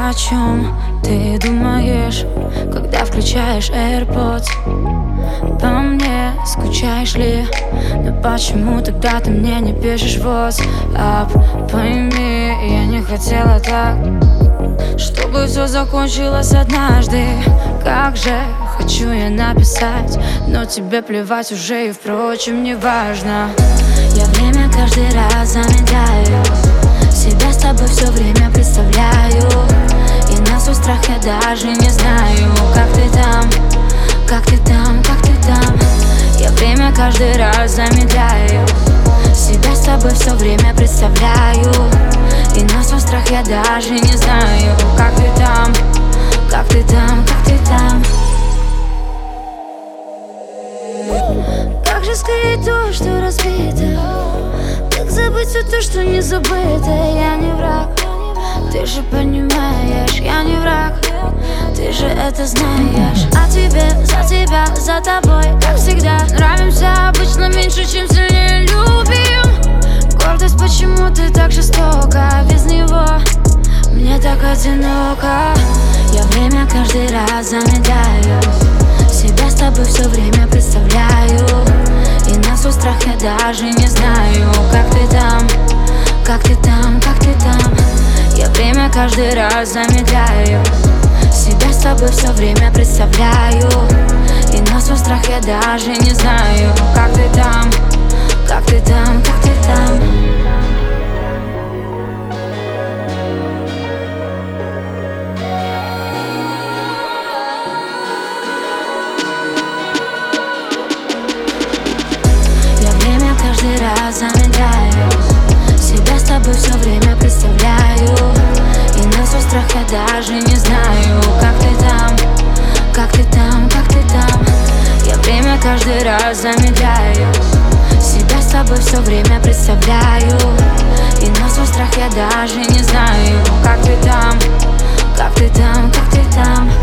О чем ты думаешь, когда включаешь AirPods? По мне скучаешь ли? Но почему тогда ты мне не пишешь WhatsApp? Пойми, я не хотела так, чтобы все закончилось однажды. Как же хочу я написать, но тебе плевать уже и, впрочем, не важно. Я время каждый раз замедляю, себя с тобой все время представляю, и на свой страх я даже не знаю, как ты там, как ты там, как ты там. Я время каждый раз замедляю, себя с тобой все время представляю, и на свой страх я даже не знаю, как ты там, как ты там, как ты там. Как же скрыть то, что разбито? Как забыть все то, что не забыто? Я не враг, ты же понимаешь, я не враг, ты же это знаешь. А тебе, за тебя, за тобой, как всегда, нравимся обычно меньше, чем сильнее любим. Гордость, почему ты так жестока? Без него мне так одиноко. Я время каждый раз замедляю, себя с тобой все время представляю, и на свой страх я даже не знаю, как ты там, как ты там, как ты там. Я время каждый раз замедляю, себя с тобой все время представляю, и на свой страх я даже не знаю, как ты там, как ты там, как ты там. Каждый раз замедляю, себя с тобой все время представляю, и на свой страх я даже не знаю, как ты там, как ты там, как ты там. Я время каждый раз замедляю, себя с тобой все время представляю, и на свой страх я даже не знаю, как ты там, как ты там, как ты там.